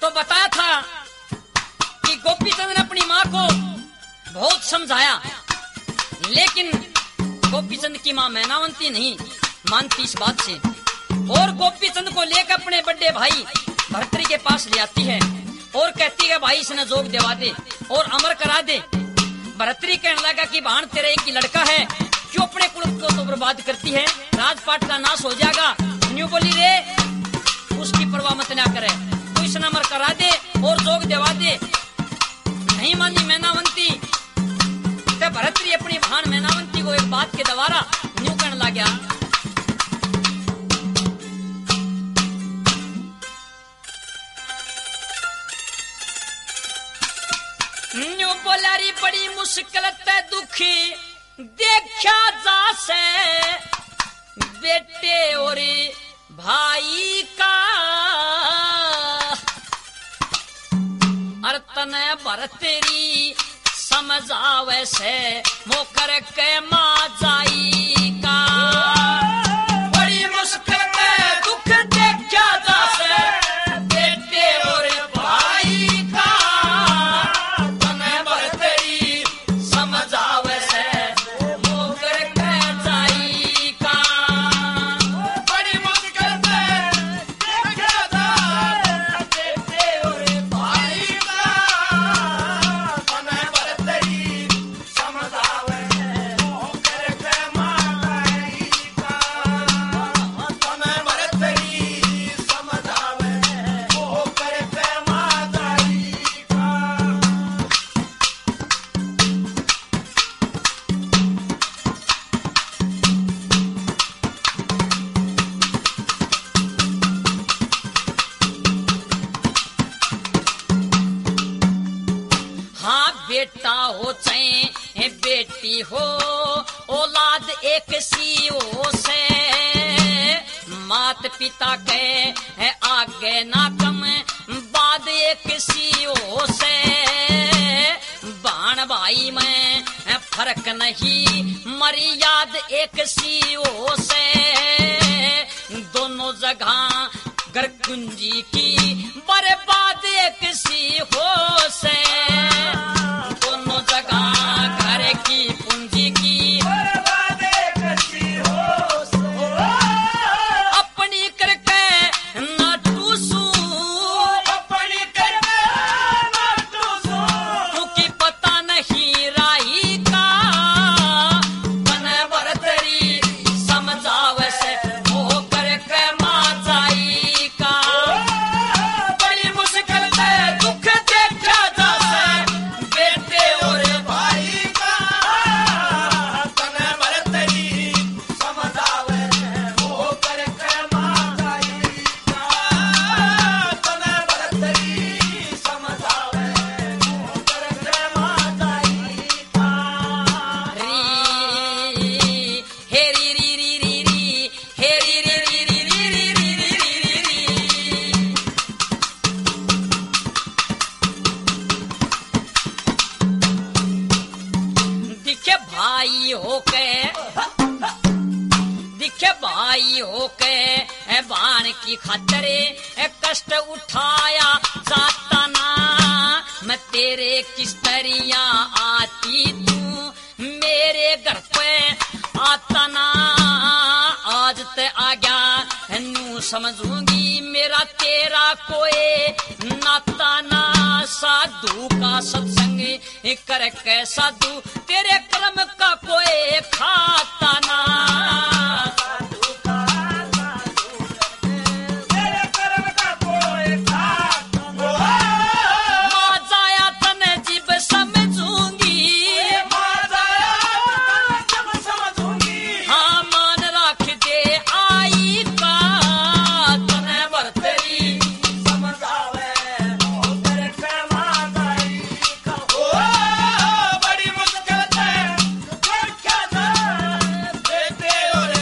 तो बताया था कि गोपीचंद ने अपनी माँ को बहुत समझाया, लेकिन गोपीचंद की माँ मैनावंती नहीं मानती इस बात से, और गोपीचंद को लेकर अपने बड़े भाई भर्तृहरि के पास ले आती है और कहती है भाई इसने जोग दिवा दे और अमर करा दे। भर्तृहरि कहने लगा कि भाण तेरा एक ही लड़का है, क्यों अपने कुल को तो बर्बाद करती है, राजपाट का नाश हो जाएगा। न्यू बोली रे उसकी परवाह मत ना करे, तू इसने अमर करा दे और जोग दिवा दे। नहीं मानी मैनावंती, तो भर्तृहरि अपनी भाण मैनावंती को एक बात के द्वारा न्यू कहने लगा, न्यू बोलारी बड़ी मुश्किल ते दुखी देखा जा से बेटे और भाई का, अर्तन भर्तृहरि समझावे से मोकर के माँ जाई का। बड़ी मुश्किल ते दुख देखा जा से बेटे और भाई का, अर्तन भर्तृहरि समझावे से मोकर के जाई का। बड़ी मुश्किल ते देखा जा बेटे और भाई का, अर्तन भर्तृहरि समझावे मोकर के माँ जाई का। अर्तन भर्तृहरि समझावे मोकर के माँ जाई का। हाँ बेटा हो चाहे बेटी हो, औलाद एक सी हो से, मात पिता के है आगे ना कम बाद एक सी हो से, बाण भाई में फर्क नहीं मर्याद एक सी हो से, दोनों जगह घर कुंजी की बर्बाद एक सी हो से, दोनों जगह घर की पूंजी की बर्बाद एक सी हो से, अपनी करके ना टूसू, अपनी करके ना टूसू, क्योंकि पता नहीं राही का, मन भर्तृहरि समझावे से मोह करके माँ जाई का। बड़ी मुश्किल से दुख देखा जा से बेटे और भाई का, तन भर्तृहरि समझावे मोह करके माँ जाई का, तन भर्तृहरि समझावे मोह करके माँ जाई का। हे री री री री री, हे री री री री री री री री री री। दिखे भाई होके, दिखे भाई होके बाण की खातिर कष्ट उठाया जाता ना, मैं तेरे किस तरिया आती तू मेरे घर पे आता ना, आज ते आ गया नू समझूंगी मेरा तेरा कोई नाता ना, साधु का सत्संग करके साधु तेरे कर्म का कोई खाता ना, साधु का साधु तेरे कर्म का कोई खाता ना, माँ जाया तने जीव समझूंगी, माँ जाया तने जीव समझूंगी, हाँ मान रख दे आई का, तने भर्तृहरि समझावे मोह करके माँ जाई का। बड़ी मुश्किल से देखा जा बेटे और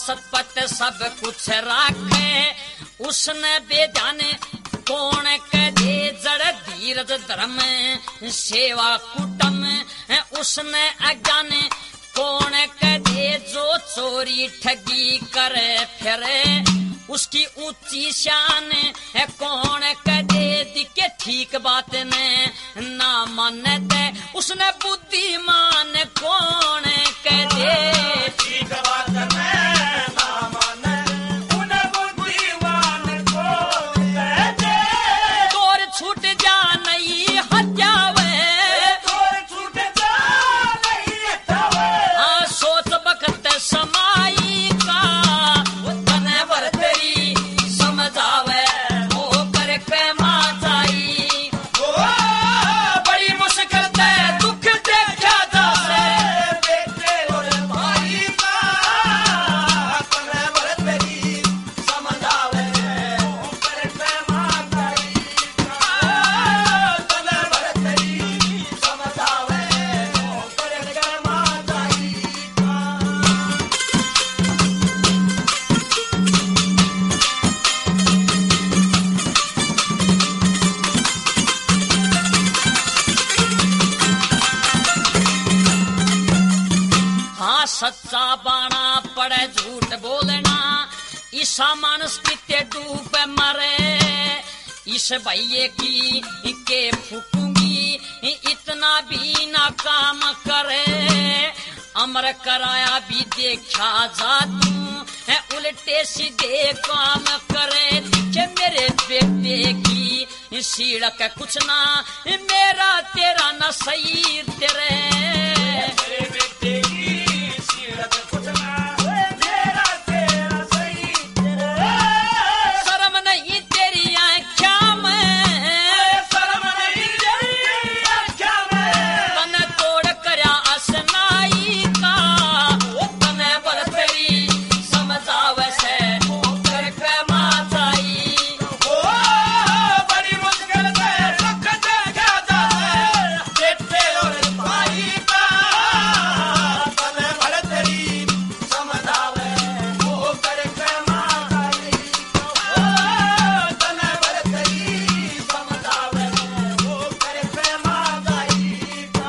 सतपत सब कुछ राखे उसने बेजाने कौन कहे जड़ धीरज धर्म सेवा कुटम उसने अज्ञाने कौन कहे जो चोरी ठगी करे फिरे उसकी ऊंची शान है कौन कहे दिखे ठीक बात ने ना माने दे उसने बुद्धिमान कौन कहे ठीक बात ने ना माने उन्हें बुद्धिमान कौन कहे तोर छूट जा नहीं हत्यावे तोर छूट जा नहीं हत्यावे सोच बखत समाई का तने बरतरी समझावे वो कर के माचाई बड़ी मुश्किल ते दुख देखा जावे बेटे और भाई का तने बरतरी समझावे वो कर के माचाई तने बरतरी समझावे वो कर के माचाई हाँ सच्चा बाणा पड़े झूठ बोलना ईसा मानस कितने डूब मरे इस भैये की के फूकूंगी इतना भी ना काम करे अमर कराया भी देखा जातू है उल्टे सीधे काम करे के मेरे बेटे की सीढ़क कुछ ना मेरा तेरा न सही तेरे मेरे बेटे की सीढ़क कुछ ना मेरा तेरा सही तेरे शर्म नहीं तेरी आँखों में शर्म नहीं तेरी आँखों में तने तोड़ करया असनाई का तने बरतरी समझावे से कर के माचाई बड़ी मुश्किल से दुख देखा जावे बेटे और भाई का तने बरतरी समझावे वो कर के माचाई तने बरतरी समझावे वो कर के माचाई का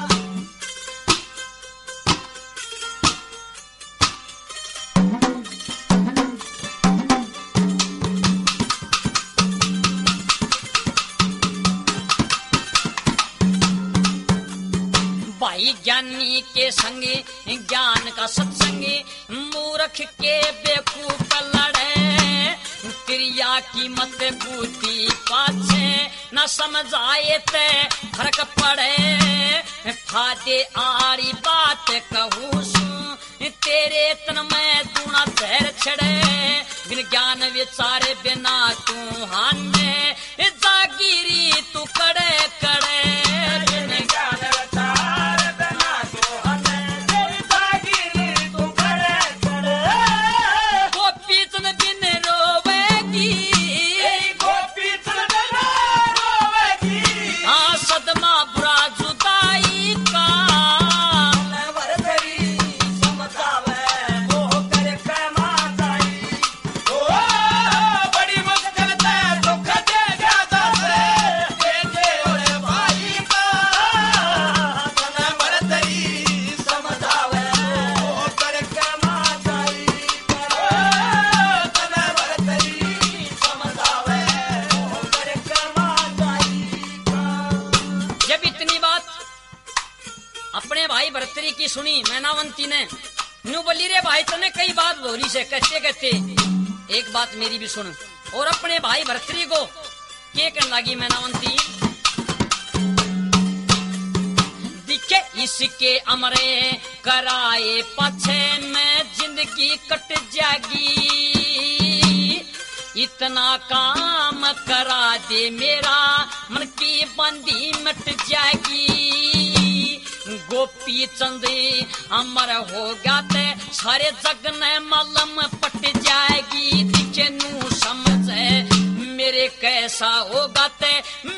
भाई ज्ञानी के संगे ज्ञान का सत्संगी मूर्ख के बेवकूफ लड़े क्रिया की मत बूती पाछे न समझाए ते फर्क पड़े फादे आरी बात कहूँ सू तेरे तन में दूना जहर छड़े बिन ज्ञान विचारे बिना तू हाने जागीरी तू कड़े कड़े बिन ज्ञान विचारे बिना तू हाने जागीरी तू कड़े कड़े गोपी तन बिन रोवेगी गोपी तन बिन रोवेगी हाँ सदमा बुरा जुदाई का वरदरी समझावे वो कर के माचाई बड़ी मुश्किल से दुख देखा जावे बेटे और भाई का तने वरदरी समझावे वो कर के माचाई तने वरदरी समझावे वो कर के माचाई जब इतनी बात अपने भाई भरतरी की सुनी मैनावंती ने नु बोली रे भाई तने कई बात बोली से कहते कहते एक बात मेरी भी सुन और अपने भाई भरतरी को के कहने लगी मैनावंती दिखे इसके अमरे कराए पाछे में जिंदगी कट जाएगी इतना काम करा दे मेरा मन की बंदी मिट जाएगी गोपी चंद अमर हो गाते सारे जग ने मलम पट जाएगी दिखे नू समझ मेरे कैसा होगा ते